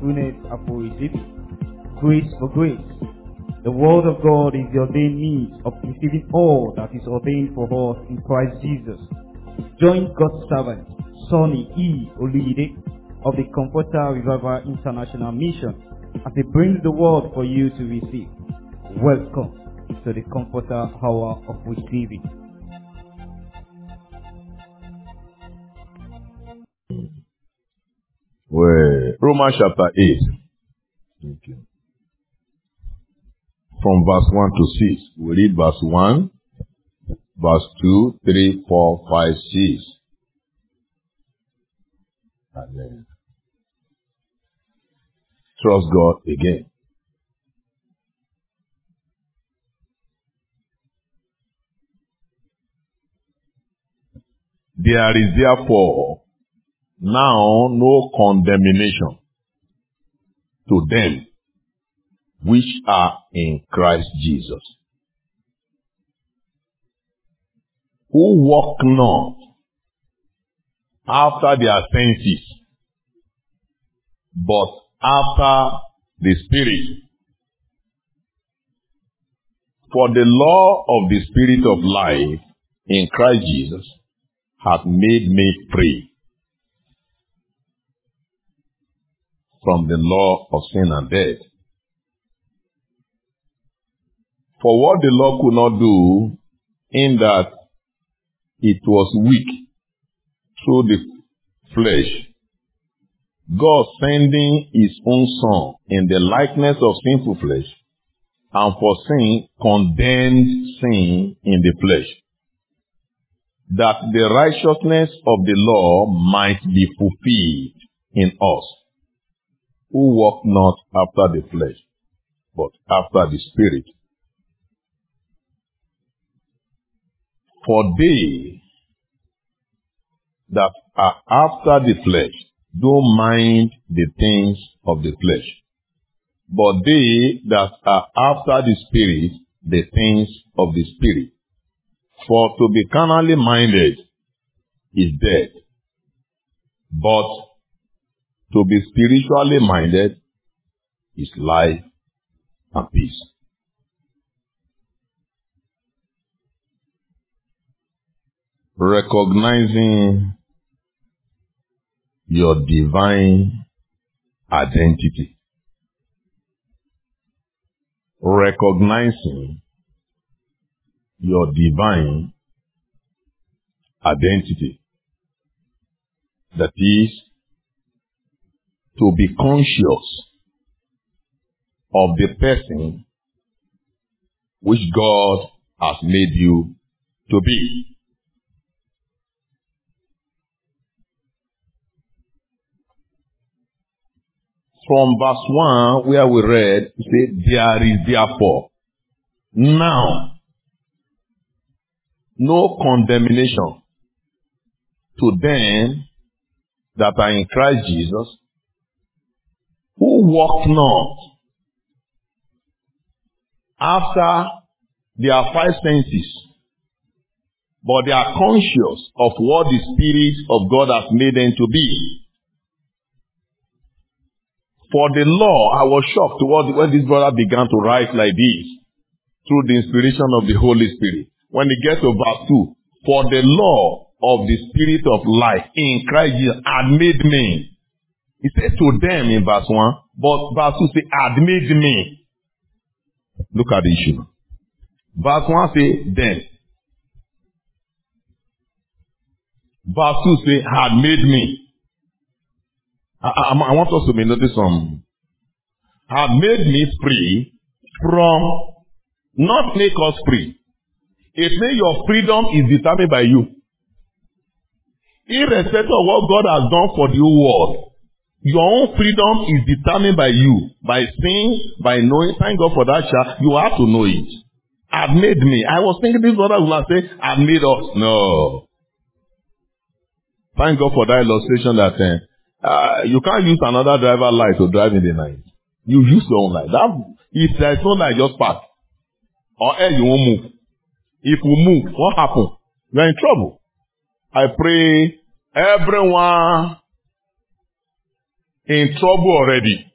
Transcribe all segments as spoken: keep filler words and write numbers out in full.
fullness are for receiving, grace for grace. The word of God is the ordained means of receiving all that is ordained for us in Christ Jesus. Join God's servant, Sonny E. Oluyide of the Comforter Revival International Mission as he brings the word for you to receive. Welcome to the Comforter Hour of Receiving. Well, Romans chapter eight. Thank you. From verse one to six. We read verse one, verse two, three, four, five, six. And then trust God again. There is therefore now no condemnation to them which are in Christ Jesus, who walk not after their senses, but after the Spirit. For the law of the Spirit of life in Christ Jesus hath made me free from the law of sin and death. For what the law could not do, in that it was weak through the flesh, God sending his own Son in the likeness of sinful flesh, and for sin condemned sin in the flesh, that the righteousness of the law might be fulfilled in us, who walk not after the flesh, but after the Spirit. For they that are after the flesh don't mind the things of the flesh, but they that are after the Spirit, the things of the Spirit. For to be carnally minded is death, but to be spiritually minded is life and peace. Recognizing your divine identity. Recognizing your divine identity. That is, to be conscious of the person which God has made you to be. From verse one, where we read, it says, there is therefore now no condemnation to them that are in Christ Jesus, who walk not after their five senses, but they are conscious of what the Spirit of God has made them to be. For the law, I was shocked when this brother began to write like this, through the inspiration of the Holy Spirit. When he gets to verse two, for the law of the Spirit of life in Christ Jesus had made me. He said to them in verse one, but verse two says, had made me. Look at the issue. Verse one says, then. Verse two says, had made me. I, I, I want us to be notice some. Had made me free from, not make us free. It means your freedom is determined by you. Irrespective of what God has done for the whole world, your own freedom is determined by you. By seeing, by knowing. Thank God for that child. You have to know it. Had made me. I was thinking this brother will have said, had made us. No. Thank God for that illustration that uh, uh, you can't use another driver light to drive in the night. You use your own light. That, if there's no light, just park. Or else you won't move. If we move, what happens? You're in trouble. I pray everyone in trouble already.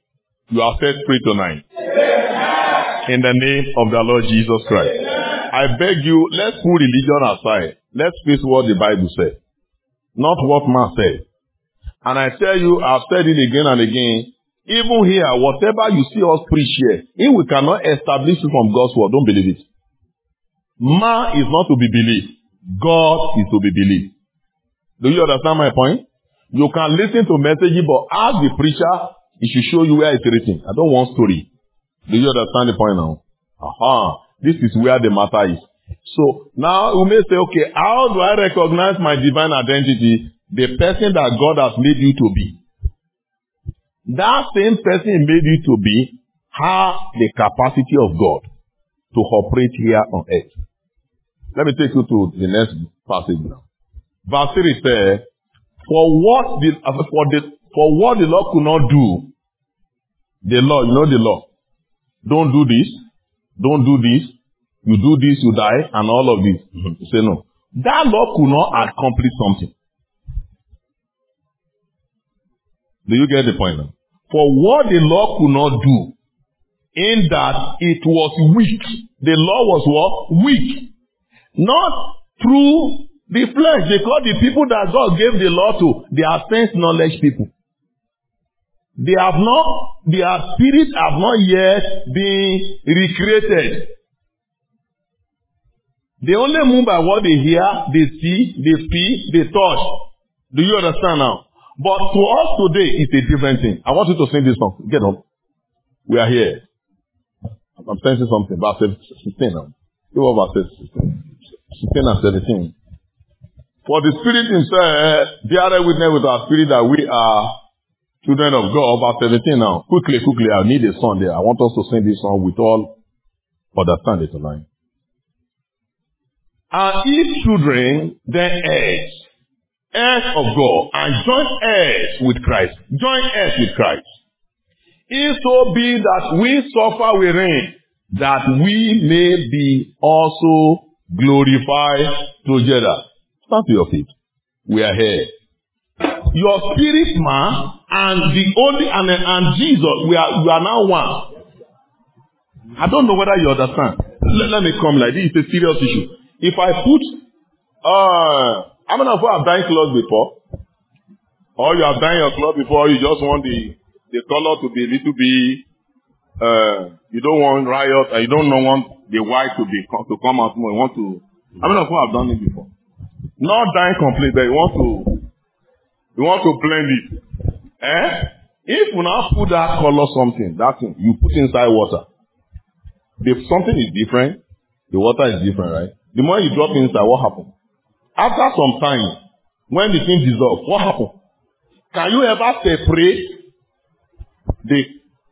You are set free tonight. In the name of the Lord Jesus Christ. I beg you, let's put religion aside. Let's face what the Bible says. Not what man said. And I tell you, I've said it again and again. Even here, whatever you see us preach here, if we cannot establish it from God's word, don't believe it. Man is not to be believed. God is to be believed. Do you understand my point? You can listen to messages, but ask the preacher, he should show you where it's written. I don't want story. Do you understand the point now? Aha. This is where the matter is. So now we may say, okay, how do I recognize my divine identity? The person that God has made you to be. That same person he made you to be has the capacity of God to operate here on earth. Let me take you to the next passage now. Verse three says, for what the, for the, for what the Lord could not do, the law, you know the law. Don't do this. Don't do this. You do this, you die, and all of this. Mm-hmm. You say no. That law could not accomplish something. Do you get the point now? For what the law could not do, in that it was weak. The law was what? Weak. Not through the flesh, because the people that God gave the law to, they are sense knowledge people. They have not, their spirits have not yet been recreated. They only move by what they hear, they see, they feel, they touch. Do you understand now? But to us today, it's a different thing. I want you to sing this song. Get up. We are here. I'm sensing something. Verse sixteen now. Give over verse sixteen. sixteen and seventeen. For the Spirit himself beareth witness with our spirit that we are children of God. Verse seventeen now. Quickly, quickly, I need a song there. I want us to sing this song with all understanding tonight. And if children, then heirs, heirs of God, and joint heirs with Christ. Joint heirs with Christ. If so be that we suffer with him, that we may be also glorified together. Stand to your feet. We are here. Your spirit man and the only and, and Jesus, we are we are now one. I don't know whether you understand. Let, let me come like this. It's a serious issue. If I put, uh, how many of you have done clothes before? Or you have done your clothes before, you just want the, the color to be a little bit, uh, you don't want riot, and you don't want the white to be, to come out more. You want to, how many of you have done it before? Not dyeing complete, but you want to, you want to blend it. Eh? If you now put that color something, that thing, you put inside water. If something is different, the water is different, right? The more you drop inside, what happens? After some time, when the thing dissolves, what happens? Can you ever separate the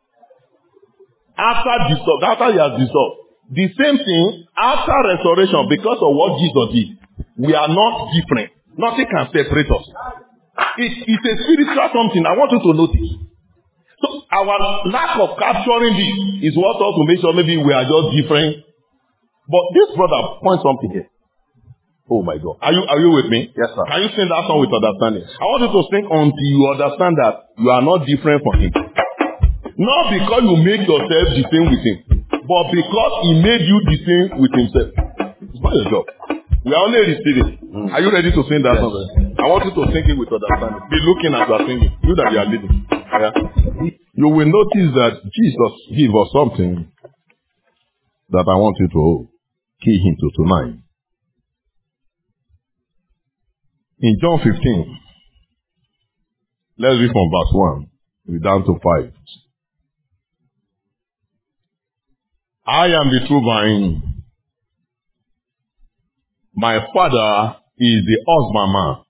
after dissolve, after you have dissolved? The same thing after restoration, because of what Jesus did, we are not different. Nothing can separate us. It, it's a spiritual something. I want you to notice. So our lack of capturing this is what also makes sure maybe we are just different. But this brother points something here. Oh my God. Are you are you with me? Yes, sir. Can you sing that song with understanding? I want you to sing until you understand that you are not different from him. Not because you make yourself the same with him, but because he made you the same with himself. It's not your job. We are only receiving. Mm. Are you ready to sing that yes. song? I want you to sing it with understanding. Be looking as you are singing. You that you are leading. Yeah. You will notice that Jesus gave us something that I want you to key into tonight. In John fifteen, let's read from verse one, we're down to five. I am the true vine. My Father is the husbandman.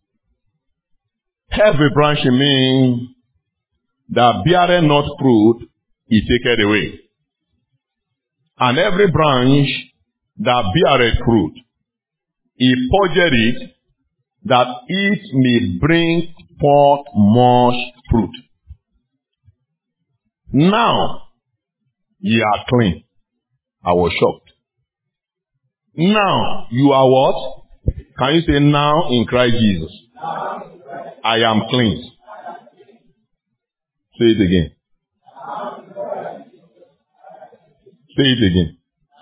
Every branch in me that beareth not fruit, he taketh away. And every branch that beareth fruit, he purgeth it, that it may bring forth much fruit. Now ye are clean. I was shocked. Now you are what? Can you say now in Christ Jesus? I am clean. Say it again. Say it again.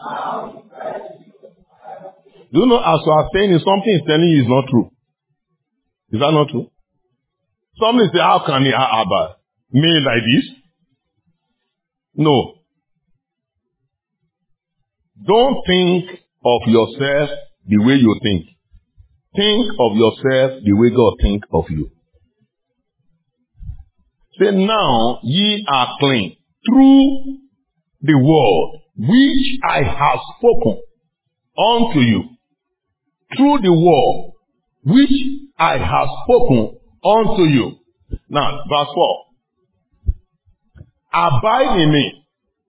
Do you know, as you are saying, something is telling you is not true. Is that not true? Somebody say, how can he have me like this? No. Don't think of yourself the way you think. Think of yourself the way God think of you. Say, now ye are clean through the word which I have spoken unto you. Through the word which I have spoken unto you. Now, verse four. Abide in me,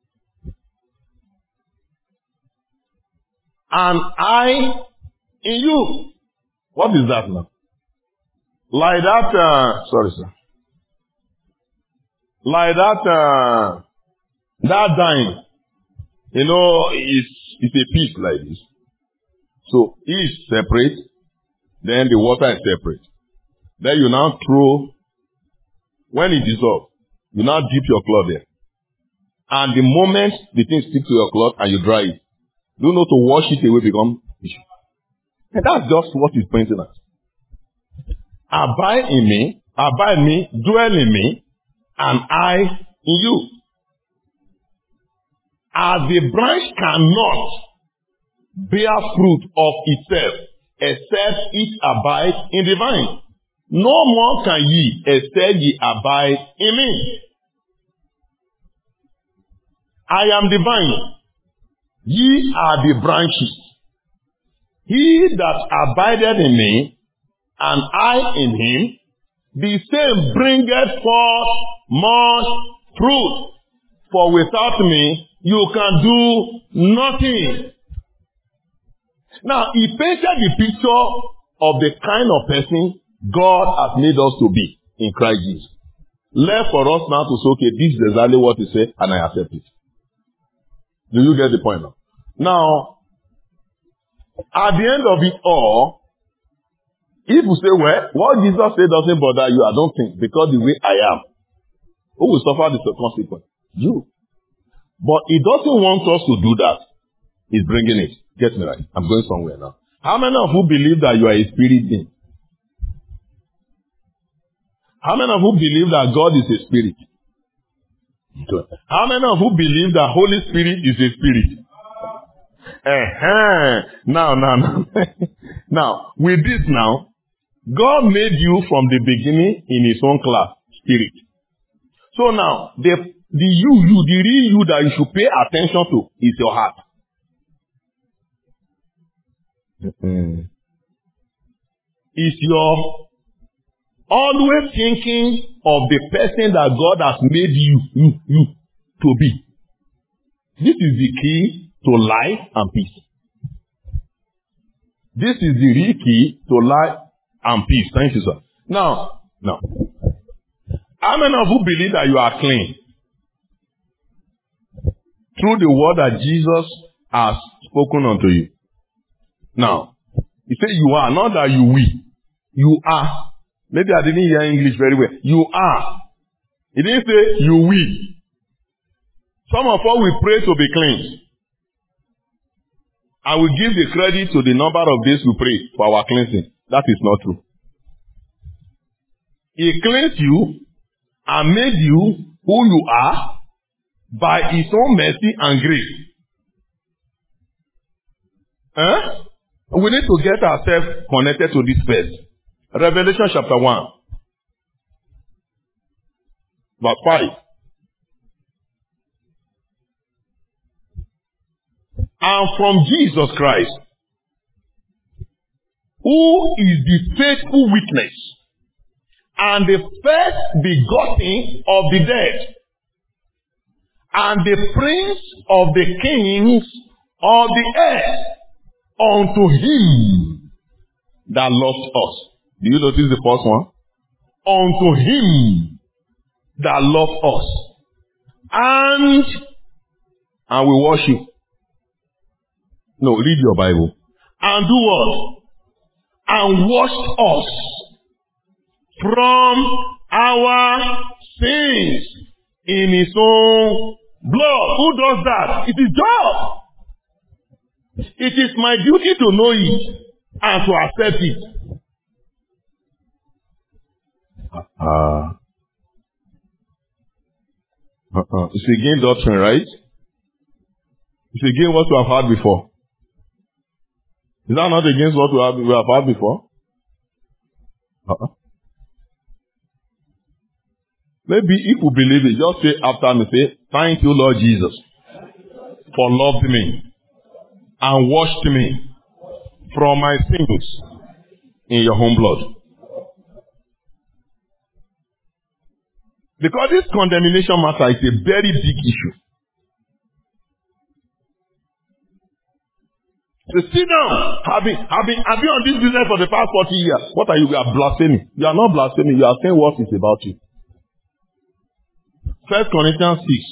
and I in you. What is that now? Like that, uh, sorry sir. Like that, uh, that dime, you know, it's, it's a piece like this. So, it is separate, then the water is separate. Then you now throw, when it dissolves, you now dip your cloth there. And the moment the thing sticks to your cloth and you dry it, do not to wash it away become issue. And that's just what he's pointing at. Abide in me, abide in me, dwell in me, and I in you. As the branch cannot bear fruit of itself, except it abide in the vine, no more can ye, except ye abide in me. I am the vine, ye are the branches. He that abideth in me, and I in him, the same bringeth forth much fruit. For without me, you can do nothing. Now, he painted the picture of the kind of person God has made us to be in Christ Jesus. Left for us now to say, okay, this is exactly what he said, and I accept it. Do you get the point now? Now, at the end of it all, if you say, well, what Jesus said doesn't bother you, I don't think, because the way I am, who will suffer the consequence? You. But he doesn't want us to do that. He's bringing it. Get me right. I'm going somewhere now. How many of you believe that you are a spirit being? How many of you believe that God is a spirit? Good. How many of you believe that Holy Spirit is a spirit? Uh-huh. Now, now, now. Now, with this now, God made you from the beginning in his own class, spirit. So now, the, the you, you, the real you that you should pay attention to is your heart. Mm-hmm. Is your always thinking of the person that God has made you, you, you to be. This is the key to life and peace. This is the real key to life and peace. Thank you, sir. Now, now, how many of you believe that you are clean? Through the word that Jesus has spoken unto you. Now, he said you are, not that you will. You are. Maybe I didn't hear English very well. You are. He didn't say you will. Some of us will pray to be cleansed. And we give the credit to the number of days we pray for our cleansing. That is not true. He cleansed you and made you who you are by his own mercy and grace. Huh? We need to get ourselves connected to this verse. Revelation chapter one. Verse five. And from Jesus Christ, who is the faithful witness and the first begotten of the dead, and the prince of the kings of the earth, unto him that loved us. Do you notice the first one? Unto him that loved us. And, and we worship. No, read your Bible. And do what? And washed us from our sins in his own Blood, who does that? It is God. It is my duty to know it and to accept it. Uh, uh-uh. It's again doctrine, right? It's again what we have heard before. Is that not against what we have, we have heard before? Uh-uh. Maybe if you believe it, just say after me, say, thank you, Lord Jesus, for loving me and washed me from my sins in your own blood. Because this condemnation matter is a very big issue. So sit down. Have been, have been, have been on this business for the past forty years. What are you? You are blaspheming. You are not blaspheming. You are saying what is about you. First Corinthians six,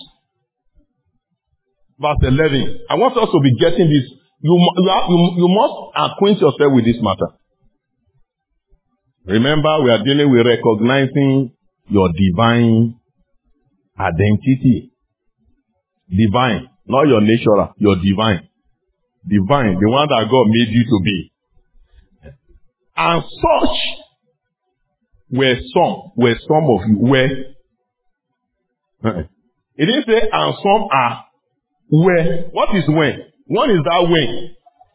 verse eleven. I want us to be getting this. You, you, are, you, you must acquaint yourself with this matter. Remember, we are dealing with recognizing your divine identity. Divine. Not your natural, your divine. Divine, the one that God made you to be. And such were some, were some of you, were. Uh-uh. It didn't say, and some are, were. What is when? One is that when?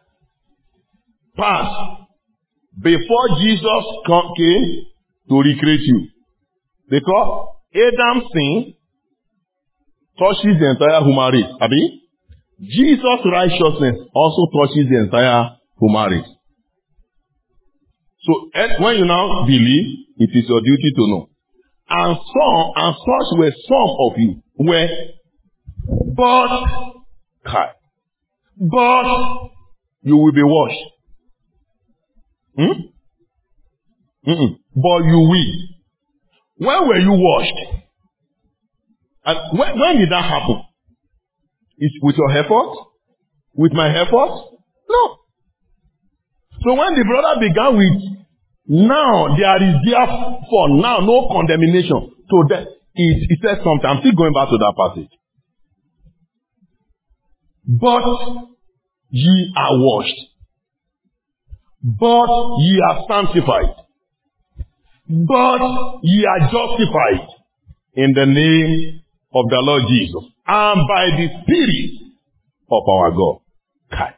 Past. Before Jesus come, came to recreate you. Because Adam's sin touches the entire human race. Abi? Jesus' righteousness also touches the entire human race. So when you now believe, it is your duty to know. And some, and such were some of you, were, but, but, you will be washed. Hmm? Mm-mm. But you will. When were you washed? And when, when did that happen? Is with your effort? With my effort? No. So when the brother began with, now there is therefore now no condemnation. So that it, it says something. I'm still going back to that passage. But ye are washed. But ye are sanctified. But ye are justified in the name of the Lord Jesus and by the Spirit of our God. Okay.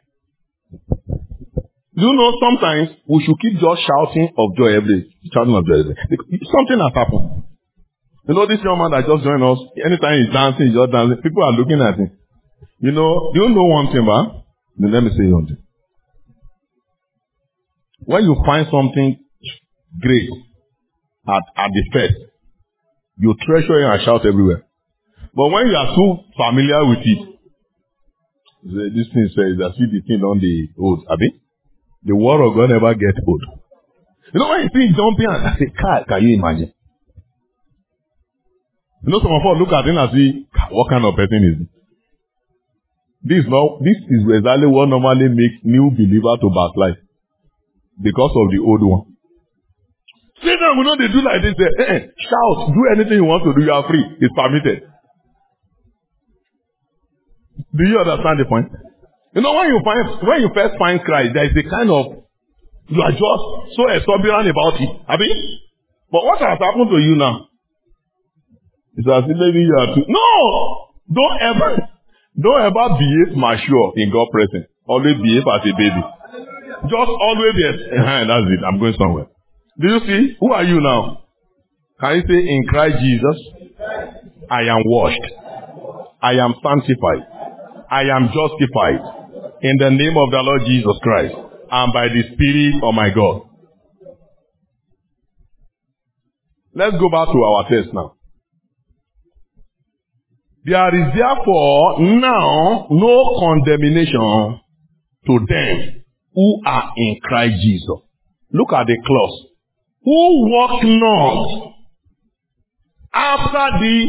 You know, sometimes we should keep just shouting of joy every day. Shouting of joy every day. Something has happened. You know, this young man that just joined us, anytime he's dancing, he's just dancing. People are looking at him. You know, do you know one thing, man? Then let me say one thing. When you find something great at, at the first, you treasure it and shout everywhere. But when you are too familiar with it, this thing says that see the thing on the old, abi? The word of God never gets old. You know when you see jumping and I say, car, can you imagine? You know some of us look at him and see, what kind of person is he? This is not, this is exactly what normally makes new believer to backslide. Because of the old one. Satan will know they do like this. Say, eh, eh, shout, do anything you want to do, you are free. It's permitted. Do you understand the point? You know when you find, when you first find Christ, there is a kind of, you are just so exuberant about it. Abi? But what has happened to you now? It's as if maybe you are too, no! Don't ever, don't ever behave mature in God's presence. Always behave as a baby. Just always be, that's it, I'm going somewhere. Do you see? Who are you now? Can you say, in Christ Jesus, I am washed. I am sanctified. I am justified. In the name of the Lord Jesus Christ. And by the Spirit of my God. Let's go back to our text now. There is therefore now no condemnation to them who are in Christ Jesus. Look at the clause. Who walk not after the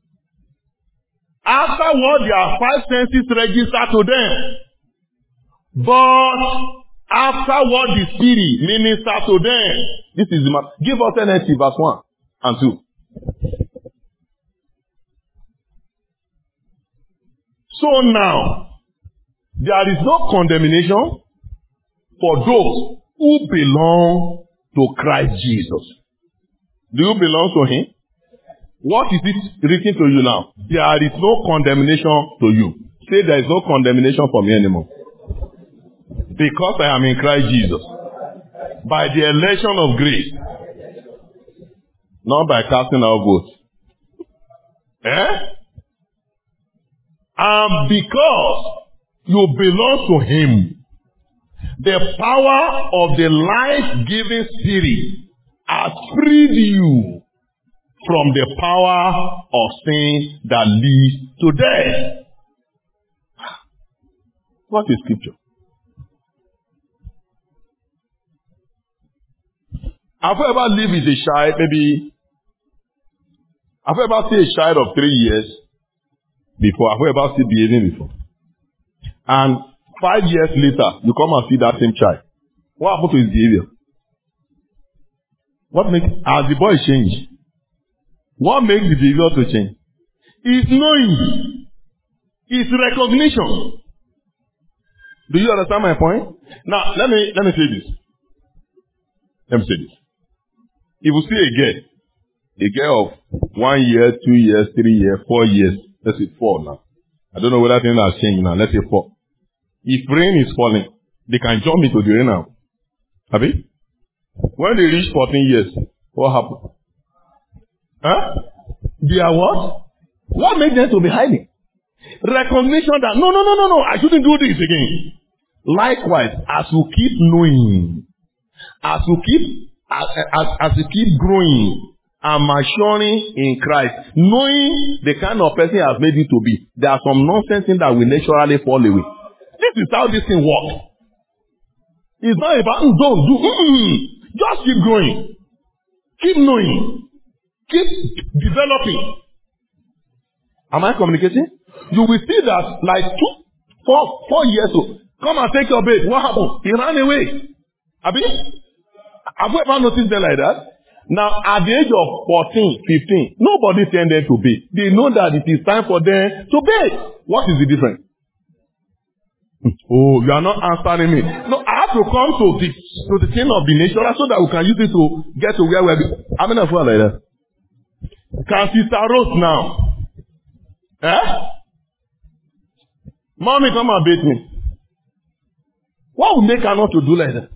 after what their five senses register to them, but after what the Spirit minister to them. This is the matter. Give us N L T verse one and two. So now, there is no condemnation for those who belong to Christ Jesus. Do you belong to Him? What is it written to you now? There is no condemnation to you. Say there is no condemnation for me anymore. Because I am in Christ Jesus. By the election of grace. Not by casting out votes. Eh? And because you belong to Him, the power of the life-giving Spirit has freed you from the power of sin that leads to death. What is scripture? Have you ever lived with a child, maybe, have you ever seen a child of three years before? Have you ever seen behaving before? And five years later, you come and see that same child. What happened to his behavior? What makes, as the boy change? What makes the behavior to change? Is knowing. Is recognition. Do you understand my point? Now, let me, let me say this. Let me say this. If you see a girl, a girl of one year, two years, three years, four years, let's say four now. I don't know whether things have changed now. Let's say four. If rain is falling, they can jump into the rain now. Have you? When they reach fourteen years, what happened? Huh? They are what? What makes them to be hiding? Recognition that, no, no, no, no, no, I shouldn't do this again. Likewise, as you keep knowing, as you keep, as, as, as you keep growing and maturing in Christ, knowing the kind of person He has made you to be, there are some nonsense things that will naturally fall away. This is how this thing works. It's not about, don't do, mm-mm. Just keep growing. Keep knowing. Keep developing. Am I communicating? You will see that like two, four, four years old. Come and take your babe. What happened? He ran away. Have you? Have you ever noticed them like that? Now, at the age of fourteen, fifteen, nobody send them to bathe. They know that it is time for them to bathe. What is the difference? Oh, you are not answering me. No, I have to come to the to the thing of the nature so that we can use it to get to where we're going. How many of you are like that? Can Sister Rose now? Eh? Mommy, come and bathe me. What would make her not to do like that?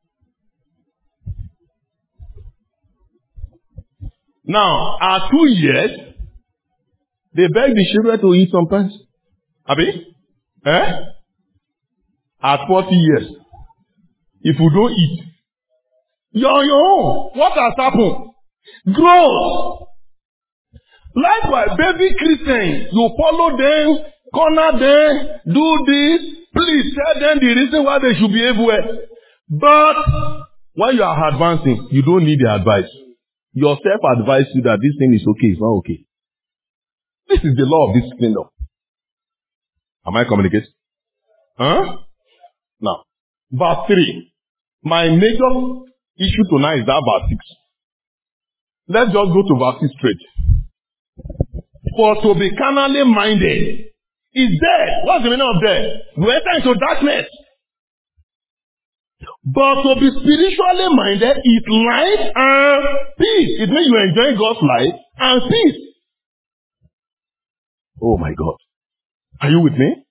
Now, at two years, they beg the children to eat sometimes. Abi? Eh? At forty years, if you don't eat, you're on your own. What has happened? Growth. Likewise, baby Christians, you follow them, corner them, do this. Please tell them the reason why they should behave well. But when you are advancing, you don't need the advice. Yourself advise you that this thing is okay, it's not okay. This is the law of this kingdom. Am I communicating? Huh? Now, verse three. My major issue tonight is that verse six. Let's just go to verse six straight. For to be carnally minded is death. What's the meaning of death? You enter into darkness. But to be spiritually minded is light and peace. It means you enjoy God's light and peace. Oh my God. Are you with me?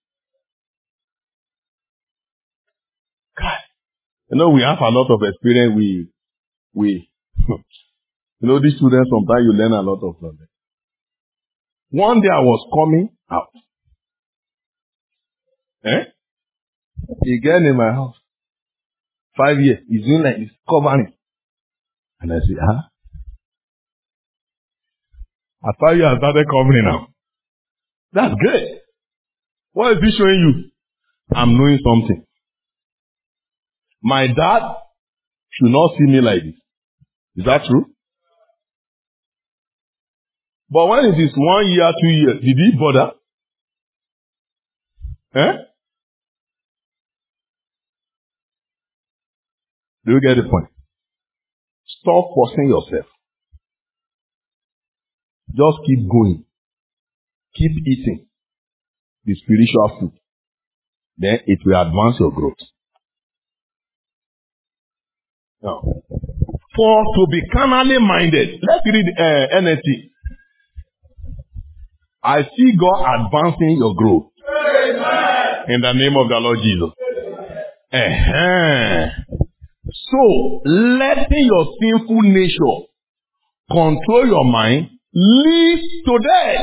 God. You know, we have a lot of experience. We, we, you know, these students, sometimes you learn a lot of them. One day I was coming out. Eh? A girl in my house. Five years. He's doing like this, covering. And I said, huh? At five years, I started covering now. That's great. What is he showing you? I'm knowing something. My dad should not see me like this. Is that true? But when it is one year, two years, did he bother? Eh? Do you get the point? Stop forcing yourself. Just keep going. Keep eating. the spiritual food, then it will advance your growth. Now, for to be carnally minded, let's read uh, N L T. I see God advancing your growth. Amen. In the name of the Lord Jesus. Uh-huh. So, letting your sinful nature control your mind leads to death.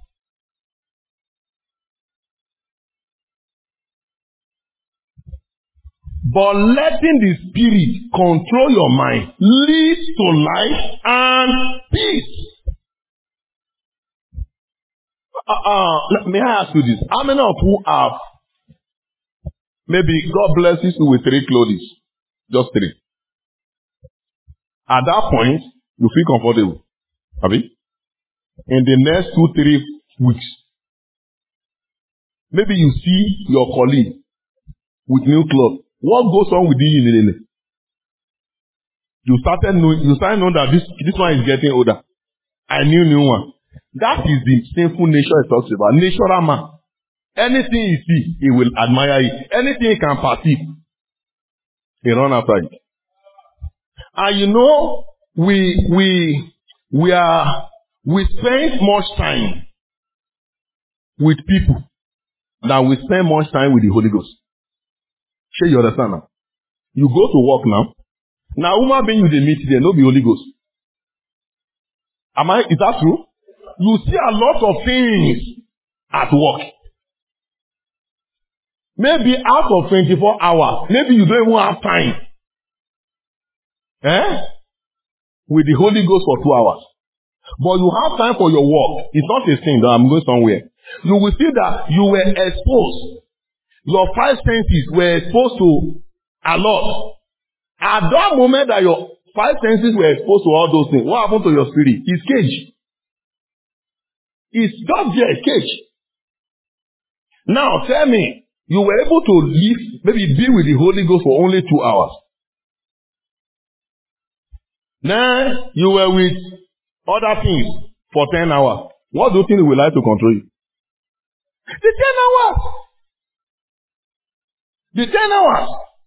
But letting the Spirit control your mind leads to life and peace. Uh, uh, may I ask you this? How many of you have, maybe God blesses you with three clothes? Just three. At that point, you feel comfortable. Have you? In the next two, three weeks, maybe you see your colleague with new clothes. What goes on with you immediately? You started knowing, you started knowing that this, this one is getting older. I knew new one. That is the sinful nature it talks about. Natural man. Anything he see, he will admire it. Anything he can perceive, he run after it. And you know, we, we, we are, we spend much time with people than we spend much time with the Holy Ghost. Sure, you understand now? You go to work now. Now, human being you dey meet there, no be Holy Ghost. Am I, is that true? You see a lot of things at work. Maybe out of twenty-four hours, maybe you don't even have time. Eh? With the Holy Ghost for two hours. But you have time for your work. It's not a thing that I'm going somewhere. You will see that you were exposed. Your five senses were exposed to a lot. At that moment that your five senses were exposed to all those things, what happened to your spirit? It's cage. It's just there, cage. Now tell me, you were able to live, maybe be with the Holy Ghost for only two hours. Then you were with other things for ten hours. What do you think will like to control you? The ten hours. The ten hours.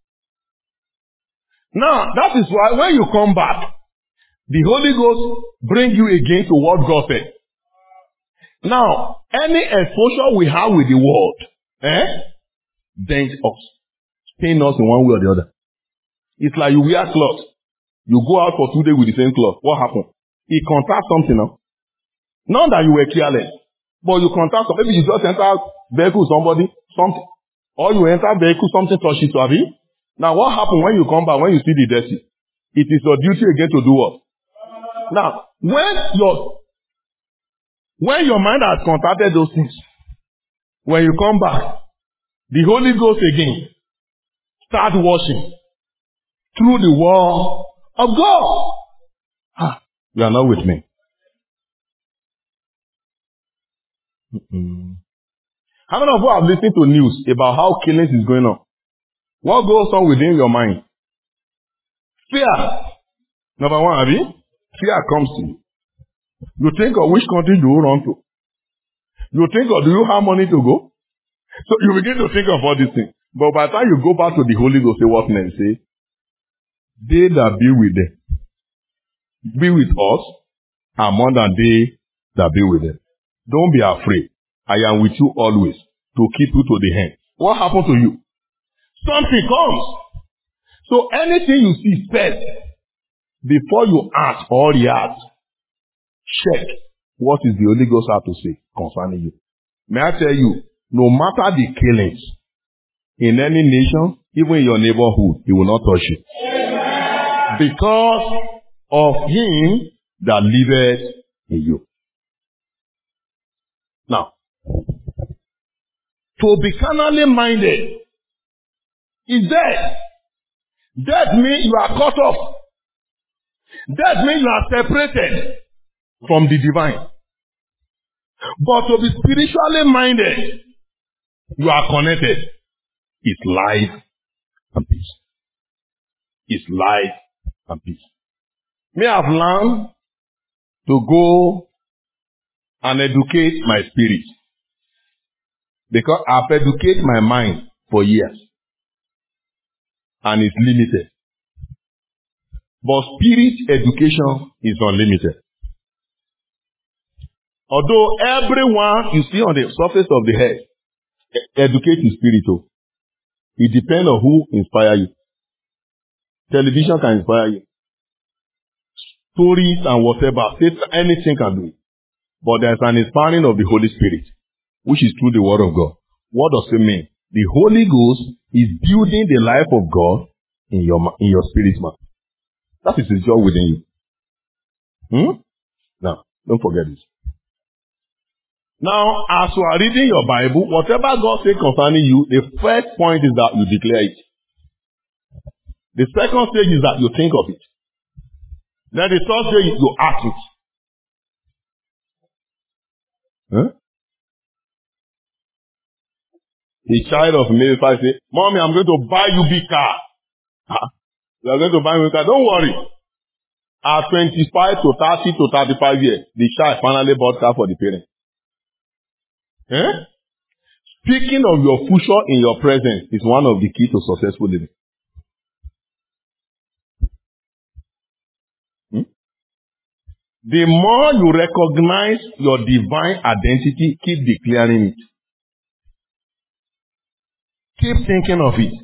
Now, that is why when you come back, the Holy Ghost bring you again to what God said. Now, any exposure we have with the world, eh, dents us, stain us in one way or the other. It's like you wear clothes. You go out for two days with the same cloth. What happened? It contacts something now. Not that you were careless, but you contact something. Maybe you just enter vehicle somebody, something. Or you enter vehicle, something touches you, have you? Now what happens when you come back, when you see the dirty? It is your duty again to do what? Now, when your, when your mind has contacted those things, when you come back, the Holy Ghost again start washing through the word of God. Ah, you are not with me. Mm-mm. How many of you have listened to news about how killings is going on? What goes on within your mind? Fear. Number one, Abi, fear comes to you. You think of which country you will run to. You think of, do you have money to go? So you begin to think of all these things. But by the time you go back to the Holy Ghost, say what men say, they that be with them, be with us, are more than they that be with them. Don't be afraid. I am with you always to keep you to the end. What happened to you? Something comes. So anything you see first, before you ask or react, check what is the Holy Ghost have to say concerning you. May I tell you, no matter the killings in any nation, even in your neighborhood, he will not touch you. Amen. Because of him that liveth in you. Now, to be carnally minded is death. Death means you are cut off. Death means you are separated from the divine. But to be spiritually minded, you are connected. It's life and peace. It's life and peace. May I have learned to go and educate my spirit Because I've educated my mind for years. And it's limited. But spirit education is unlimited. Although everyone you see on the surface of the head educate his spirit. Oh. It depends on who inspire you. Television can inspire you. Stories and whatever, anything can do it. But there's an inspiring of the Holy Spirit, which is through the Word of God. What does it mean? The Holy Ghost is building the life of God in your in your spirit man. That is his job within you. Hmm? Now, don't forget this. Now, as you are reading your Bible, whatever God says concerning you, the first point is that you declare it. The second stage is that you think of it. Then the third stage is you act it. Huh? The child of Mary say, Mommy, I'm going to buy you big car. Huh? You are going to buy me a car. Don't worry. At twenty-five to thirty to thirty-five years, the child finally bought car for the parents. Eh? Speaking of your future in your present is one of the keys to successful living. Hmm? The more you recognize your divine identity, keep declaring it. Keep thinking of it.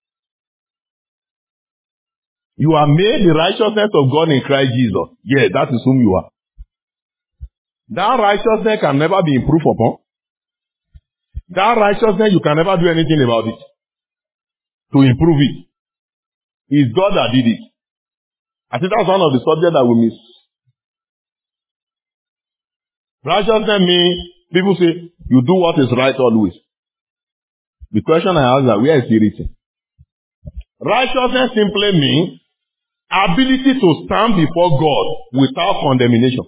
You are made the righteousness of God in Christ Jesus. Yeah, that is whom you are. That righteousness can never be improved upon. That righteousness, you can never do anything about it. To improve it. It's God that did it. I think that's one of the subjects that we miss. Righteousness means, people say, you do what is right always. The question I ask is, where is it written? Righteousness simply means ability to stand before God without condemnation.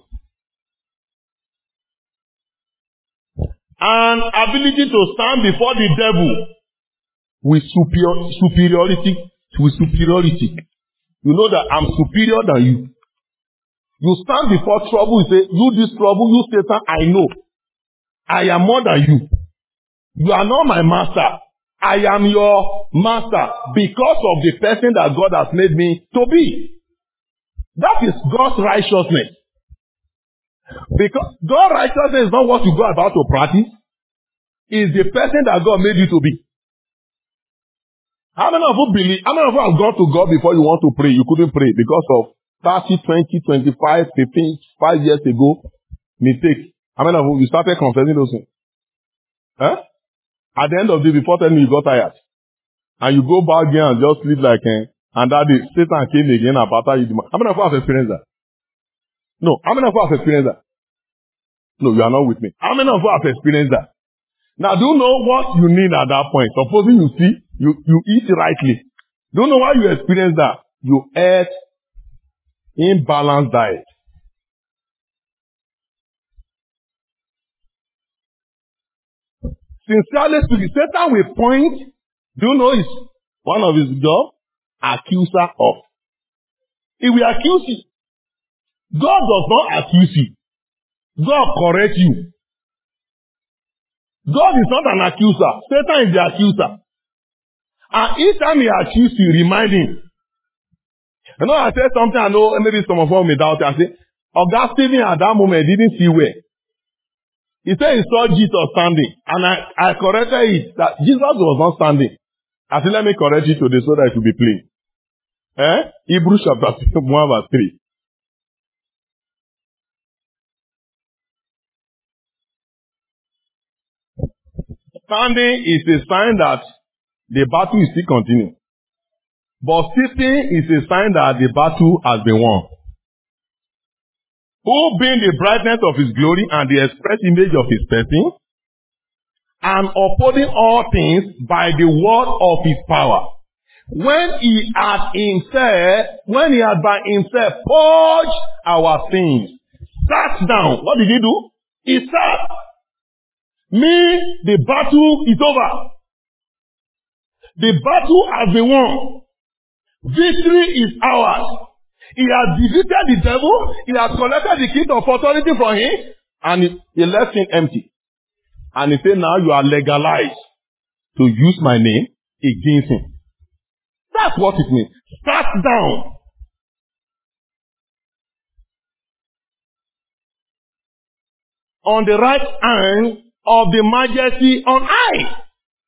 And ability to stand before the devil with superior, superiority, with superiority. You know that I'm superior than you. You stand before trouble, you say, you this trouble, you Satan, I know. I am more than you. You are not my master. I am your master because of the person that God has made me to be. That is God's righteousness. Because God's righteousness is not what you go about to practice. It's the person that God made you to be. How many of you believe, how many of you have gone to God before you want to pray? You couldn't pray because of thirty, twenty, twenty-five, fifteen, five years ago mistake. How many of you, you started confessing those things? Huh? At the end of the day, before telling me you got tired. And you go back there and just sleep like, eh, and that day, Satan came again and after you. How many of you have experienced that? No. How many of you have experienced that? No, you are not with me. How many of you have experienced that? Now, do you know what you need at that point? Supposing you see, you, you eat rightly. Do you know why you experience that? You ate imbalanced diet. Sincerely speaking, Satan will point, do you know his, one of his jobs? Accuser of. He will accuse you. God does not accuse you. God corrects you. God is not an accuser. Satan is the accuser. And each time he accuses you, remind him. You know, I said something, I know maybe some of us may doubt it. I say, Augustine at that moment didn't see where. He said he saw Jesus standing. And I, I corrected it that Jesus was not standing. I said, let me correct it today so that it will be plain. Eh? Hebrews chapter one verse three. Standing is a sign that the battle is still continuing. But sitting is a sign that the battle has been won. Who being the brightness of his glory and the express image of his person, and upholding all things by the word of his power. When he had himself, when he had by himself purged our sins, sat down. What did he do? He sat. Me, the battle is over. The battle has been won. Victory is ours. He has defeated the devil. He has collected the kingdom of authority from him. And he, he left him empty. And he said, now you are legalized to use my name against him. That's what it means. Sat down. On the right hand of the majesty on high.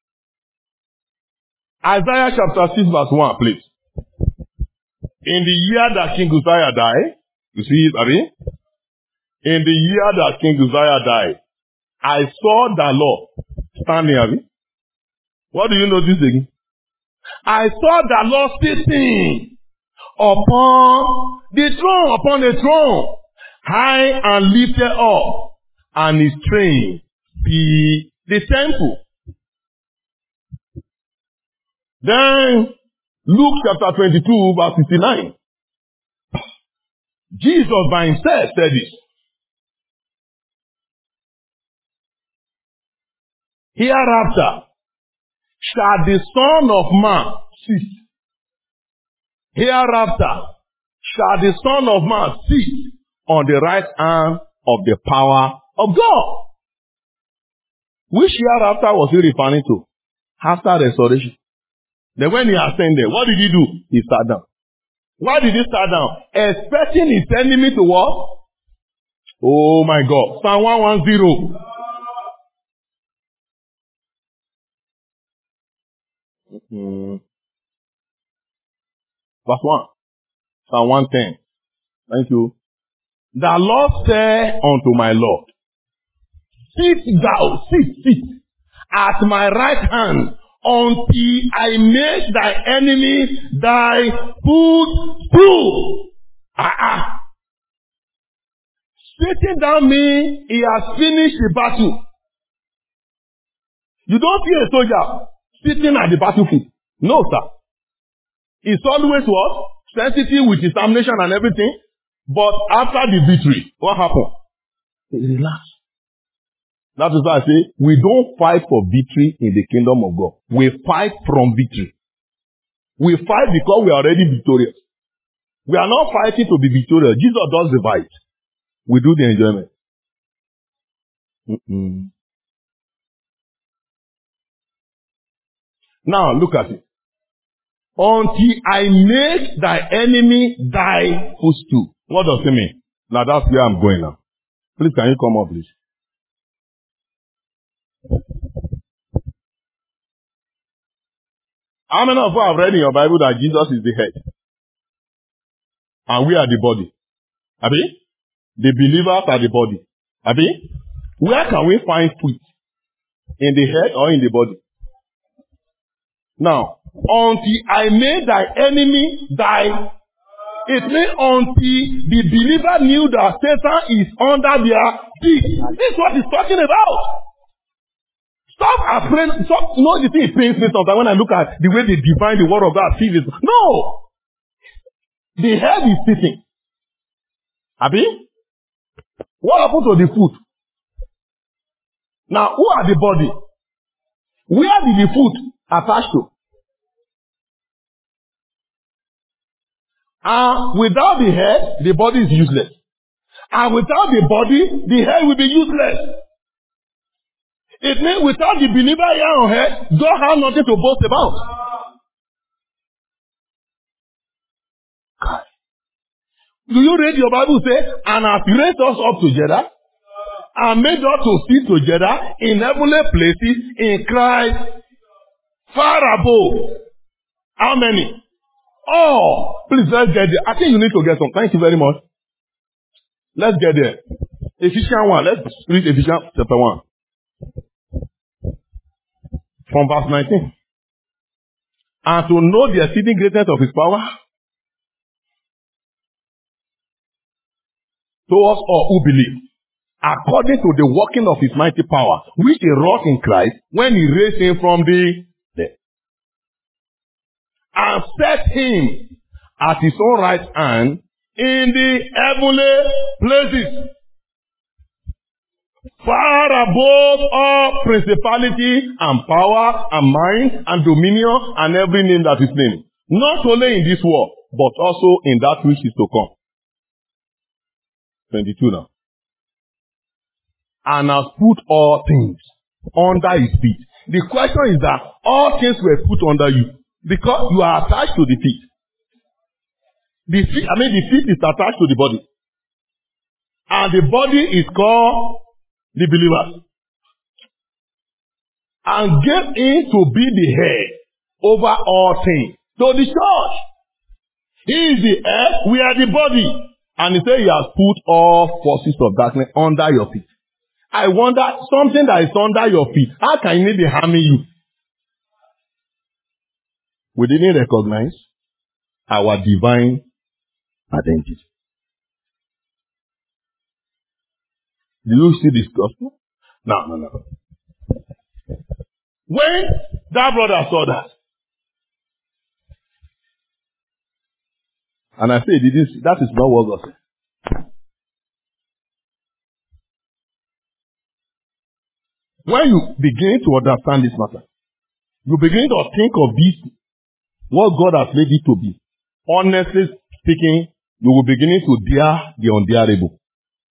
Isaiah chapter six verse one, please. In the year that King Uzziah died, you see it, Abi? In the year that King Uzziah died, I saw the Lord standing, Abi. What do you notice again? I saw the Lord sitting upon the throne, upon the throne, high and lifted up, and his train be the temple. Then, Luke chapter twenty-two, verse fifty-nine. Jesus by himself said this. Hereafter shall the Son of Man sit. Hereafter shall the Son of Man sit on the right hand of the power of God. Which hereafter was he referring to? After restoration. Then when he ascended, what did he do? He sat down. Why did he sat down? Expecting his enemy to what? Oh my God. Psalm one ten. Mm-hmm. Verse one. Psalm one ten. Thank you. The Lord said unto my Lord, sit thou, sit, sit, at my right hand, until I make thy enemy thy footstool. Ah, ah. Sitting down means he has finished the battle. You don't see a soldier sitting at the battlefield. No, sir. He's always what? Sensitive with his ammunition and everything. But after the victory, what happened? He relaxed. That is why I say, we don't fight for victory in the kingdom of God. We fight from victory. We fight because we are already victorious. We are not fighting to be victorious. Jesus does the fight. We do the enjoyment. Mm-mm. Now, look at it. Until I make thy enemy thy footstool. What does it mean? Now, that's where I'm going now. Please, can you come up, please? How many of you have read in your Bible that Jesus is the head? And we are the body. Abi? The believers are the body. Abi? Where can we find food? In the head or in the body? Now, until I made thy enemy thy, it means until the believer knew that Satan is under their feet. This is what he's talking about. Stop afraid. Stop. You know, the thing pains me sometimes when I look at the way they define the word of God. No. The head is sitting. Abi? What happened to the foot? Now, who are the body? Where did the foot attach to? And without the head, the body is useless. And without the body, the head will be useless. It means without the believer here on earth, God has nothing to boast about. God. Do you read your Bible say, and has raised us up together, and made us to sit together in heavenly places in Christ, far above. How many? Oh, please, let's get there. I think you need to get some. Thank you very much. Let's get there. Ephesians one. Let's read Ephesians chapter one. From verse nineteen. And to know the exceeding greatness of his power towards all who believe, according to the working of his mighty power, which he wrought in Christ when he raised him from the dead, and set him at his own right hand in the heavenly places, far above all principality and power and might and dominion and every name that is named, not only in this world, but also in that which is to come. twenty-two now. And has put all things under his feet. The question is that all things were put under you because you are attached to the feet. The feet, I mean, the feet is attached to the body. And the body is called the believer. And gave him to be the head over all things. So the church, he is the head, we are the body. And he said he has put all forces of darkness under your feet. I wonder, something that is under your feet, how can it be harming you? We didn't recognize our divine identity. Do you see this gospel? No, no, no. When that brother saw that, and I said, that is not what God said. When you begin to understand this matter, you begin to think of this, what God has made it to be. Honestly speaking, you will begin to dare the undareable.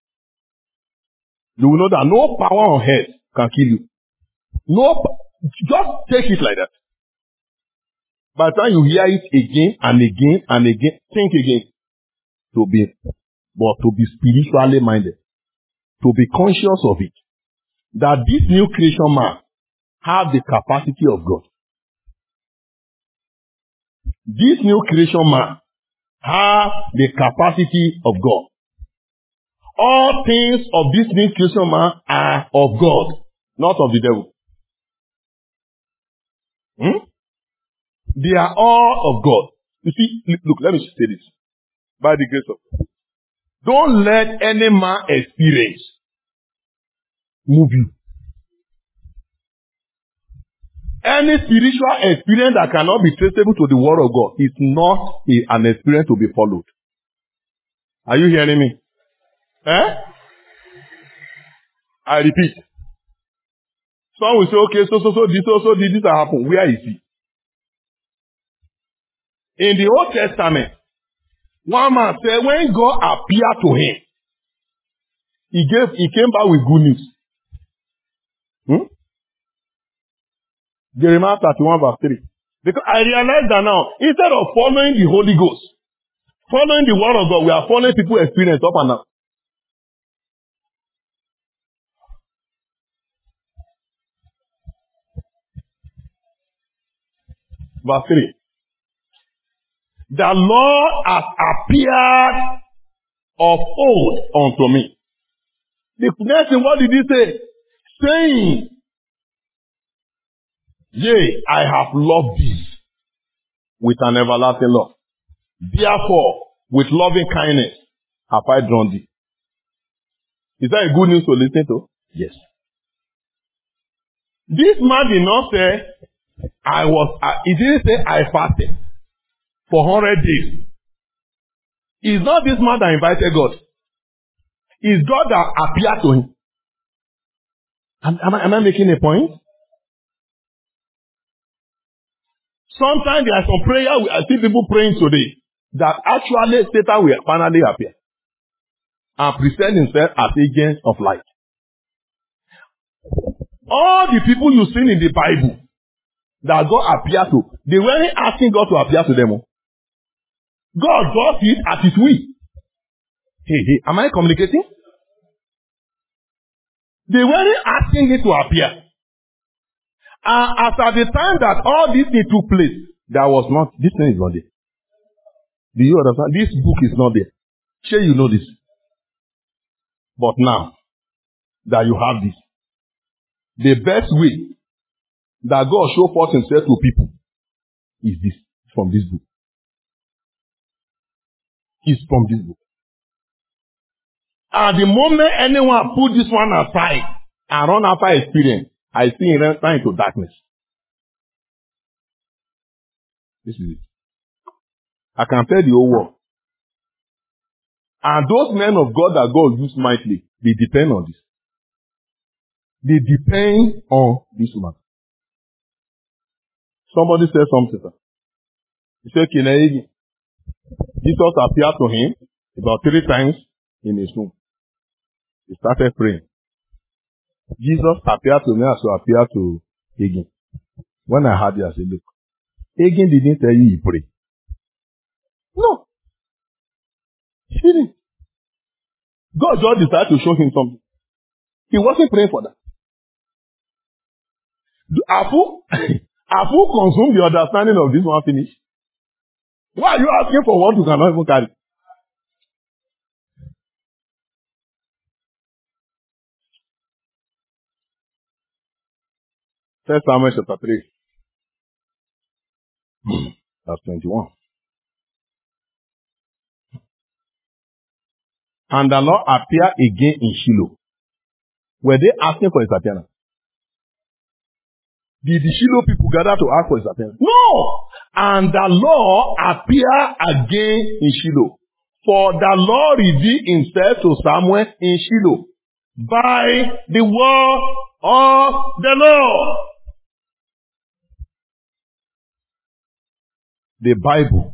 You will know that no power on earth can kill you. No, just take it like that. By the time you hear it again and again and again, think again. To be, but to be spiritually minded. To be conscious of it. That this new creation man have the capacity of God. This new creation man have the capacity of God. All things of this new creation man are of God, not of the devil. Hmm? They are all of God. You see, look, let me say this. By the grace of God. Don't let any man experience move you. Any spiritual experience that cannot be traceable to the word of God is not a, an experience to be followed. Are you hearing me? Eh? I repeat. Some will say, okay, so, so, so, this, so, so, did this happen. Where is he? In the Old Testament, one man said, when God appeared to him, he gave, he came back with good news. Hmm? Jeremiah thirty-one verse three. Because I realize that now, instead of following the Holy Ghost, following the word of God, we are following people's experience up and down. Verse three. The Lord has appeared of old unto me. The next thing, what did he say? Saying, yea, I have loved thee with an everlasting love. Therefore, with loving kindness have I drawn thee. Is that a good news to listen to? Yes. This man did not say, I was, uh, he didn't say I fasted for one hundred days. It's not this man that invited God. It's God that appeared to him. Am, am, I, am I making a point? Sometimes there are some prayer, I see people praying today, that actually Satan will finally appear and present himself as agents of light. All the people you see in the Bible that God appeared to, they weren't asking God to appear to them. God does it at his will. Hey, hey, am I communicating? They weren't asking him to appear. And as at the time that all this thing took place, there was not, this thing is not there. Do you understand? This book is not there. Sure, you know this. But now that you have this, the best way that God show forth himself to people is this, from this book. Is from this book. At the moment anyone put this one aside and run after experience, I see him enter into darkness. This is it. I can tell the whole world. And those men of God that God used mightily, they depend on this. They depend on this man. Somebody said something. Sir. He said, Jesus appeared to him about three times in his room. He started praying. Jesus appeared to me as to appear to Hagin. When I heard it, I said, look, Hagin didn't tell you he prayed. No. He didn't. God just decided to show him something. He wasn't praying for that. Have you, have you consumed the understanding of this one finish? Why are you asking for what you cannot even carry? First Samuel chapter three. Verse twenty-one. And the Lord appeared again in Shiloh. Were they asking for his appearance? Did the Shiloh people gather to ask for his appearance? No! And the Lord appeared again in Shiloh. For the Lord revealed himself to Samuel in Shiloh by the word of the Lord. The Bible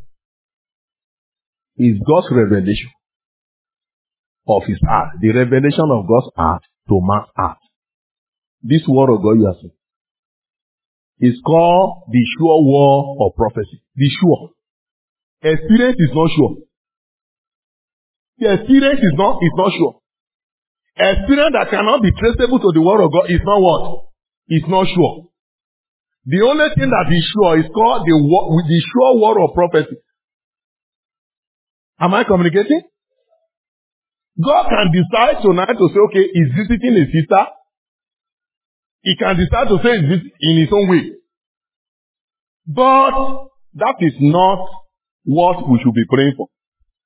is God's revelation of his heart. The revelation of God's heart to man's heart. This word of God you are seeing is called the sure word of prophecy. The sure. Experience is not sure. The experience is not, is not sure. Experience that cannot be traceable to the word of God is not what? It's not sure. The only thing that is sure is called the, the sure word of prophecy. Am I communicating? God can decide tonight to say, okay, he's visiting a sister. He can decide to say this in his own way. But that is not what we should be praying for.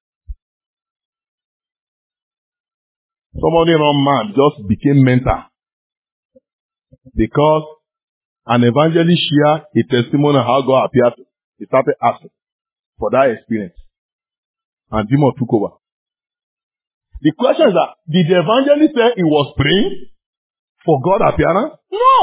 Somebody around man just became mental because an evangelist shared a testimony of how God appeared to him. He started asking for that experience. And demon took over. The question is that, did the evangelist say he was praying for God appearance? No!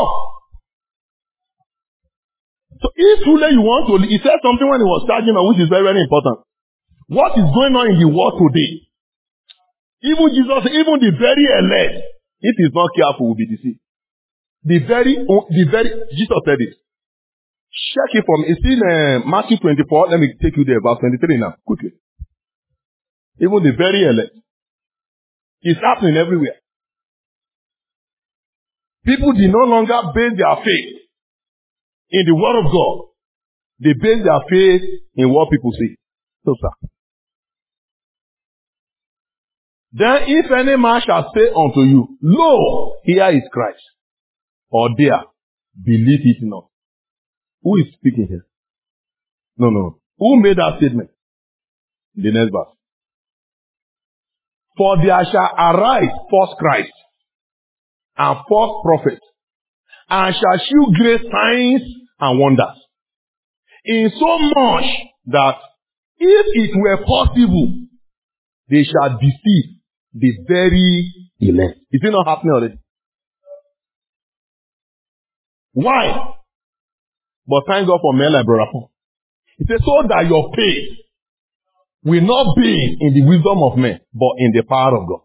So if truly you want to, he said something when he was charging on, which is very, very important. What is going on in the world today? Even Jesus, even the very elect, if he's not careful, will be deceived. The very, the very, Jesus said it. Check it from, it's in uh, Matthew twenty-four. Let me take you there, verse twenty-three now, quickly. Even the very elect. It's happening everywhere. People do no longer base their faith in the word of God. They base their faith in what people say. So, sir. Then if any man shall say unto you, lo, here is Christ, or there, believe it not. Who is speaking here? No, no. Who made that statement? The next verse. For there shall arise false Christ and false prophets, and shall shew great signs and wonders, in so much that if it were possible, they shall deceive the very elect. Is it not happening already? Why? But thank God for men like Brother Paul. He says, so that your faith will not be in the wisdom of men, but in the power of God.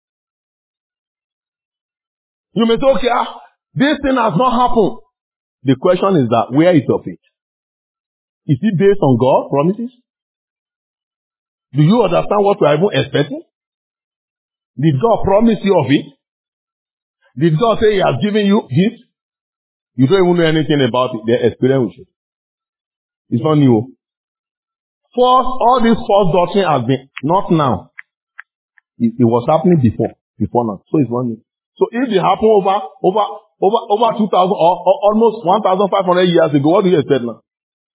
You may say, okay, ah, this thing has not happened. The question is that, where is your faith? Is it based on God's promises? Do you understand what we are even expecting? Did God promise you of it? Did God say he has given you this? You don't even know anything about it. The experience with it. It's not new. First, all this false doctrine has been, not now. It, it was happening before, before now. So it's not new. So if it happened over, over, over, over two thousand or, or almost one thousand five hundred years ago, what do you expect now?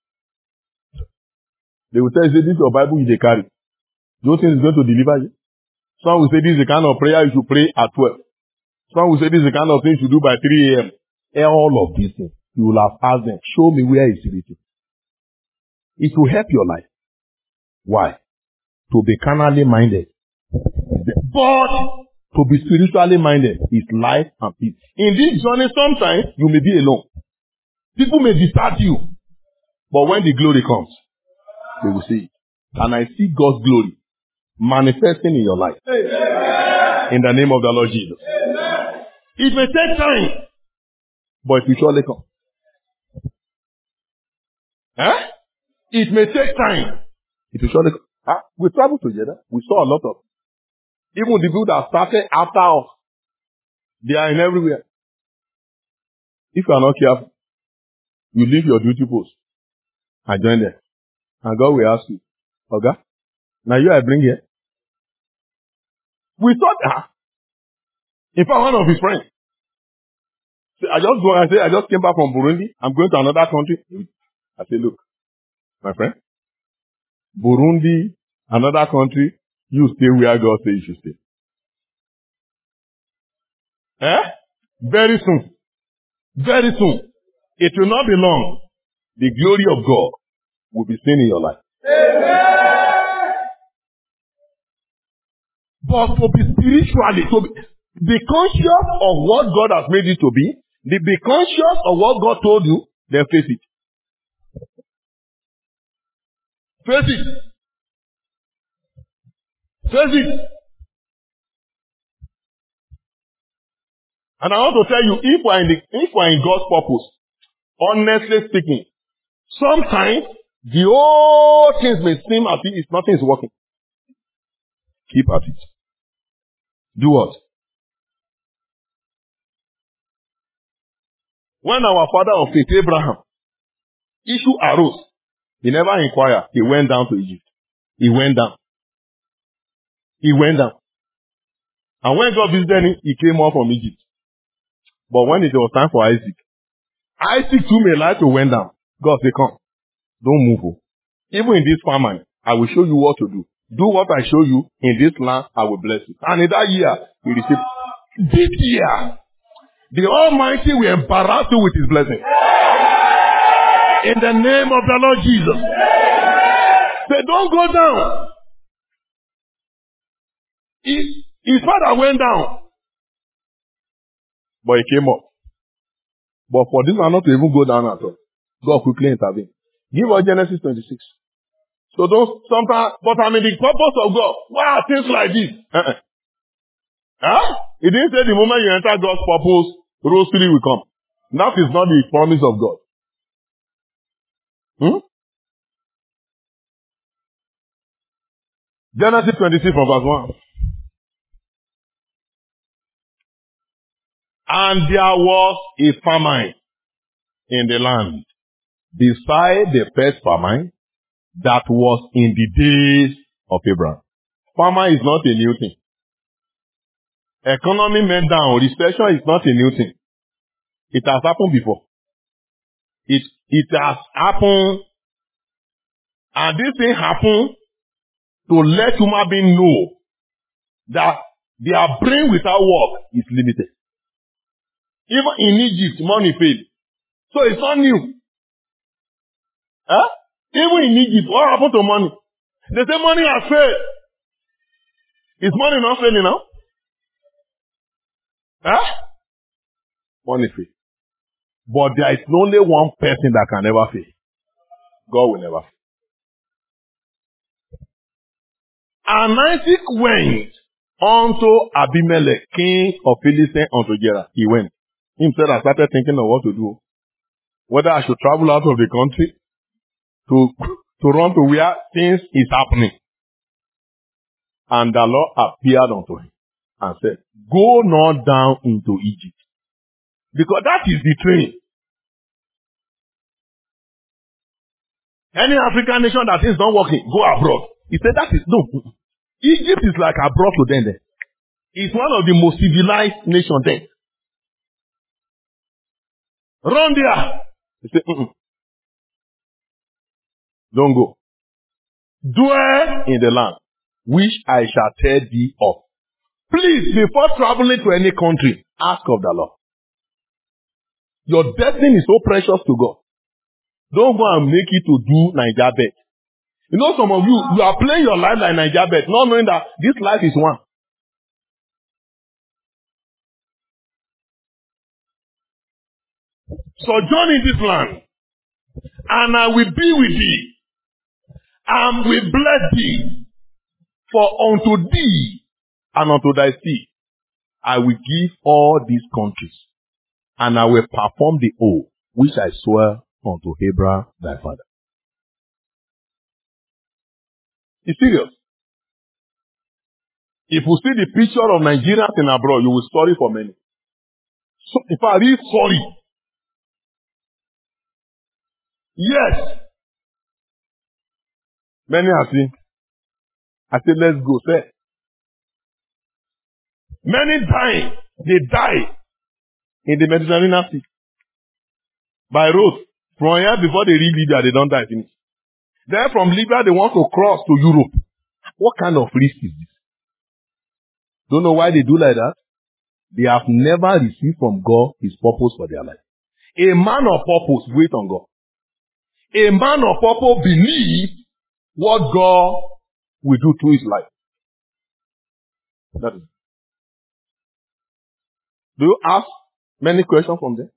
They will tell you, this is your Bible you carry. Do you think it's going to deliver you? Some will say this is the kind of prayer you should pray at twelve. Some will say this is the kind of thing you should do by three a.m. All of these things, you will have asked them, show me where it's written. It will help your life. Why? To be carnally minded. But to be spiritually minded is life and peace. In this journey, sometimes you may be alone. People may desert you. But when the glory comes, they will see it. And I see God's glory manifesting in your life. Amen. In the name of the Lord Jesus. Amen. It may take time, but it will surely come. Eh? It may take time. It will surely come. Ah, we traveled together. We saw a lot of. Even the people that started after us, they are in everywhere. If you are not careful, you leave your duty post and join them. And God will ask you, okay, now you I bring here. We thought that. In fact, one of his friends, I just go and say, I just came back from Burundi. I'm going to another country. I say, look, my friend, Burundi, another country, you stay where God says you should stay. Eh? Very soon. Very soon. It will not be long. The glory of God will be seen in your life. Amen. But to be spiritually, to be, be conscious of what God has made you to be, be, be conscious of what God told you, then face it. Face it. Face it. And I want to tell you, if we're in the, if we're in God's purpose, honestly speaking, sometimes the whole things may seem as if nothing is working. Keep at it. Do what? When our father of faith, Abraham, issue arose, he never inquired. He went down to Egypt. He went down. He went down. And when God visited him, he came out from Egypt. But when it was time for Isaac, Isaac too may like to went down. God said, come, don't move. Even in this famine, I will show you what to do. Do what I show you in this land, I will bless you. And in that year, he received. This year, the Almighty will embarrass you with his blessing. In the name of the Lord Jesus. Say, don't go down. He, his father went down. But he came up. But for this man not to even go down at all, God quickly intervened. Give us Genesis twenty-six. So don't sometimes, but I mean the purpose of God. Why are things like this? Uh-uh. Huh? He didn't say the moment you enter God's purpose, rosary will come. That is not the promise of God. Hmm? Genesis twenty-six from verse one. And there was a famine in the land, beside the first famine that was in the days of Abraham. Famine is not a new thing. Economy went down. Recession is not a new thing. It has happened before. It, it has happened. And this thing happened to let human beings know that their brain without work is limited. Even in Egypt, money failed. So it's not new. Huh? Even in Egypt, what happened to money? They say money has failed. Is money not failing now? Huh? Money failed. But there is only one person that can never fail. God will never fail. And Isaac went unto Abimelech, king of Philistine, unto Gerar. He went. Himself I started thinking of what to do. Whether I should travel out of the country to, to run to where things is happening. And the Lord appeared unto him and said, go not down into Egypt. Because that is the train. Any African nation that is not working, go abroad. He said that is, no. Egypt is like abroad to them. It's one of the most civilized nations there. Run there. He said, mm-mm. Don't go. Dwell in the land, which I shall tell thee of. Please, before traveling to any country, ask of the Lord. Your destiny is so precious to God. Don't go and make it to do Niger bet. You know, some of you, you are playing your life like Niger bet, not knowing that this life is one. Sojourn in this land, and I will be with thee, and will bless thee, for unto thee and unto thy seed I will give all these countries, and I will perform the oath which I swear unto Abraham thy father. It's serious. If you see the picture of Nigerians in abroad, you will sorry for many. So if I read sorry, yes, many are saying, I said, let's go. Say, many dying, they die in the Mediterranean Sea by road. From here, before they reach Libya, they don't die finish. Then from Libya, they want to cross to Europe. What kind of risk is this? Don't know why they do like that. They have never received from God his purpose for their life. A man of purpose wait on God. A man of purpose believes what God will do through his life. That is. Do you ask many questions from them?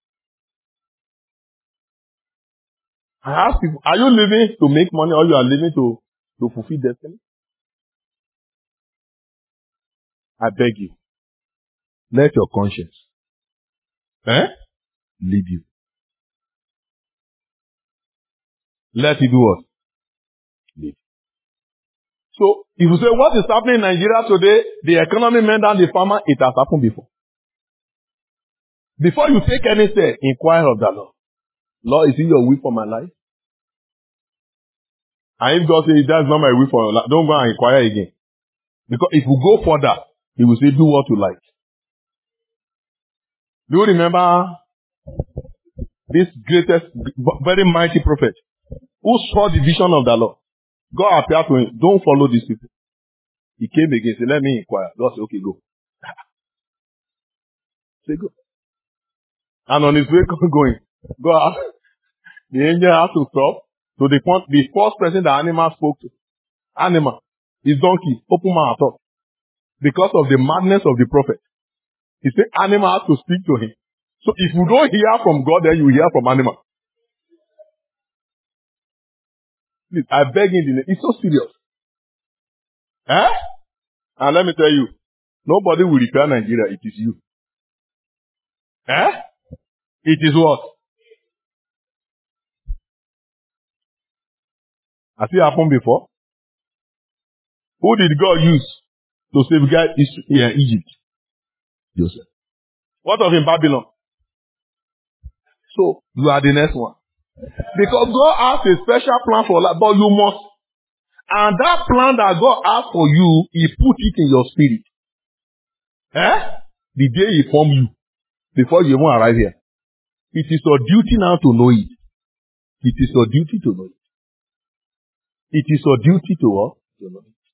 I ask people, are you living to make money or you are living to, to fulfill destiny? I beg you. Let your conscience eh, lead you. Let it do what? Lead. So, if you say what is happening in Nigeria today, the economy meant down the farmer, it has happened before. Before you take any step, inquire of the Lord. Lord, is it your will for my life? And if God says that's not my will for your life, don't go and inquire again. Because if you go further, he will say, do what you like. Do you remember this greatest, very mighty prophet who saw the vision of the Lord? God appeared to him, don't follow these people. He came again, said, let me inquire. God said, okay, go. Say, go. And on his way going, God, the angel has to stop. So the, the first person the animal spoke to, animal, his donkey, open my mouth. Because of the madness of the prophet. He said animal has to speak to him. So if you don't hear from God, then you hear from animal. Please, I beg in the name. It's so serious. Eh? And let me tell you, nobody will repair Nigeria. It is you. Eh? It is what? Has it happened before? Who did God use to safeguard Egypt? Joseph. What of in Babylon? So, you are the next one. Because God has a special plan for life, but you must. And that plan that God has for you, He put it in your spirit. Eh? The day He formed you, before you even arrive here. It is your duty now to know it. It is your duty to know it. It is your duty to what? To know it.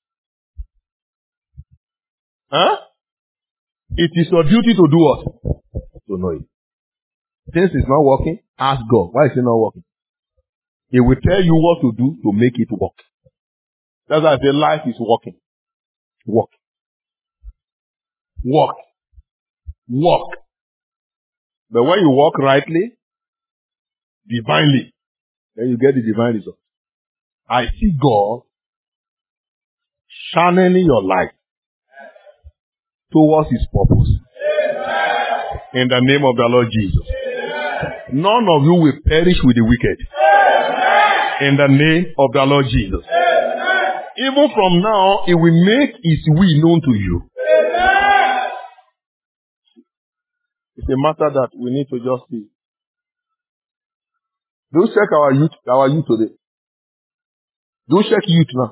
Huh? It is your duty to do what? To know it. Since it's not working, ask God. Why is it not working? He will tell you what to do to make it work. That's why I say life is working. Work. Work. Work. But when you walk rightly, divinely, then you get the divine result. I see God channeling your life towards His purpose. In the name of the Lord Jesus. None of you will perish with the wicked. In the name of the Lord Jesus. Even from now, He will make His will known to you. It's a matter that we need to just see. Do check our youth, our youth today. Do check youth now.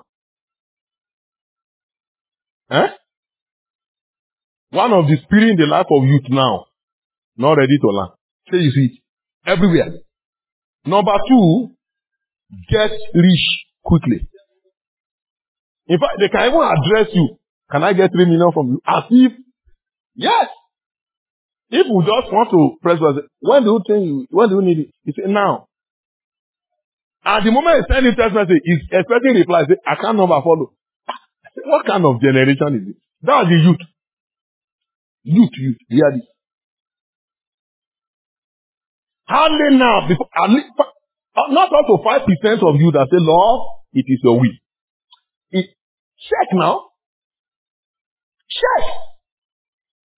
Eh? One of the spirit in the life of youth now, not ready to learn. Say you see it everywhere. Number two, get rich quickly. In fact, they can even address you. Can I get three million from you? As if, yes. If we just want to press, when do you think you, when do you need it? You say now. At the moment you send a text message, he's expecting a reply. Say, I can't number follow. What kind of generation is it? That's the youth. Youth, youth, hear this. Hardly now, before, at least, not up to five percent of you that say, Lord, it is your will. It, check now. Check.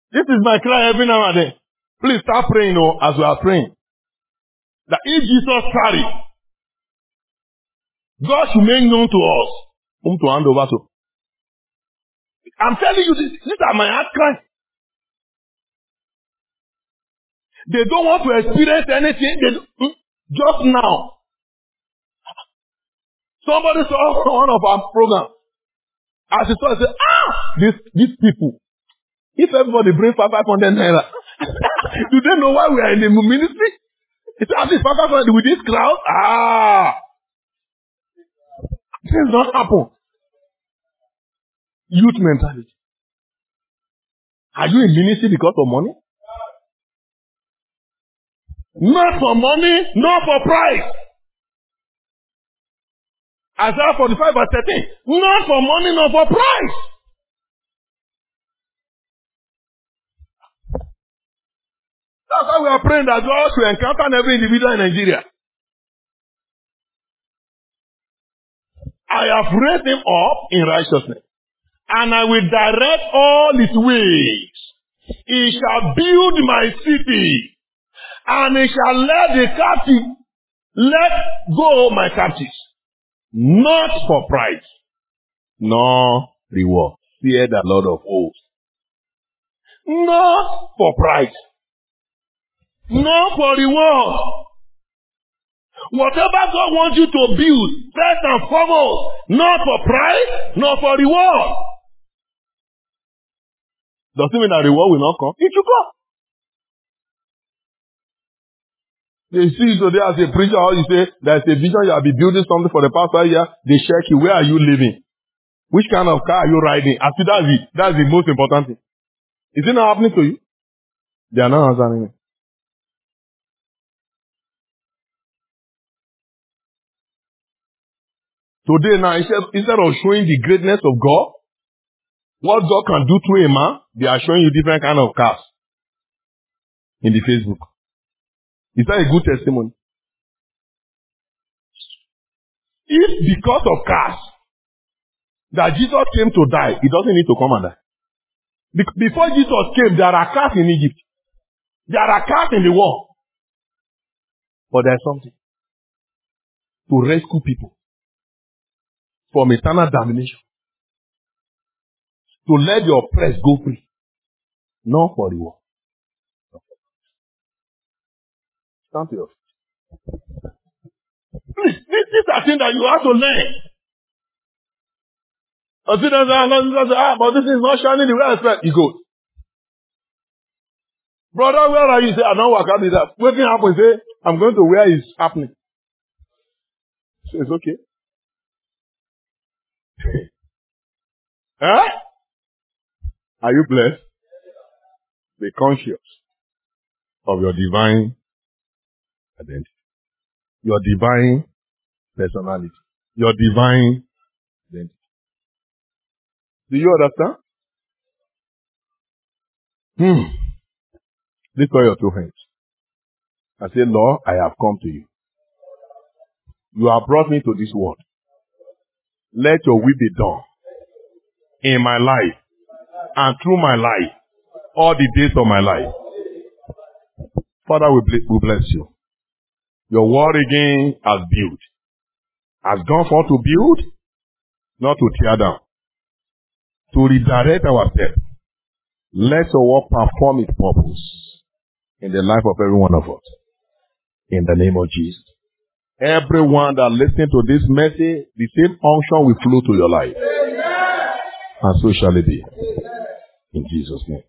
This is my cry every now and then. Please start praying, oh, as we are praying. That if Jesus tarry, God should make known to us whom to hand over to. I'm telling you this. These are my heart cries. They don't want to experience anything. They, just now. Somebody saw one of our programs. As he saw, he said, ah, these, these people. If everybody brings five hundred naira, do they know why we are in the ministry? It's at least five hundred with this crowd. Ah. Things don't happen. Youth mentality. Are you in ministry because of money? Not for money, not for price. Isaiah forty-five verse thirteen. Not for money, not for price. That's why we are praying that God should encounter every individual in Nigeria. I have raised him up in righteousness, and I will direct all his ways. He shall build my city, and he shall let the captive let go my captives. Not for price, nor reward. Fear the Lord of hosts. Not for price, not for reward. Whatever God wants you to build, first and foremost, not for price, not for reward. Does it mean that reward will not come? It will come. They see today as a preacher, how you say, there's a vision, you have been building something for the past five years. They check you, where are you living? Which kind of car are you riding? I see that's the, that's the most important thing. Is it not happening to you? They are not answering me. Today now, instead, instead of showing the greatness of God, what God can do through a man, they are showing you different kind of cars in the Facebook. Is that a good testimony? If because of cars that Jesus came to die, he doesn't need to come and die. Be- before Jesus came, there are cars in Egypt. There are cars in the world. But there's something to rescue people from eternal damnation. To let the oppressed go free. Not for reward. Stand to your feet. Please, this is a thing that you have to learn. A student says, ah, but this is not shining the way I expect. He goes. Brother, where are you? He said, I don't work out with that. Waiting happen, say, I'm going to where it's happening. So it's okay. Huh? Are you blessed? Be conscious of your divine identity. Your divine personality. Your divine identity. Do you understand? Hmm. Lift up your two hands. I say, Lord, I have come to you. You have brought me to this world. Let your will be done in my life and through my life, all the days of my life. Father, we bless you. Your word again has built. Has gone forth to build, not to tear down. To redirect our steps. Let your word perform its purpose in the life of every one of us. In the name of Jesus. Everyone that listens to this message, the same unction will flow to your life. Amen. And so shall it be. Amen. In Jesus' name.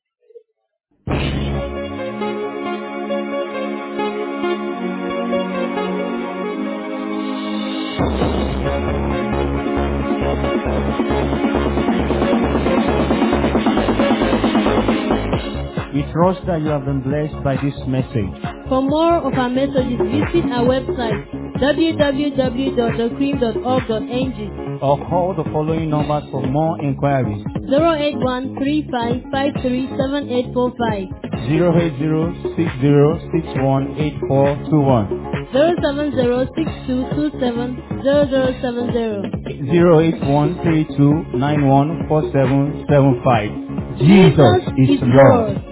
We trust that you have been blessed by this message. For more of our messages, visit our website w w w dot the cream dot org dot n g or call the following numbers for more inquiries. zero eight one three five five three seven eight four five, zero eight zero six zero six one eight four two one, zero seven zero six two two seven zero zero seven zero, zero eight one three two nine one four seven seven five. Jesus is Lord.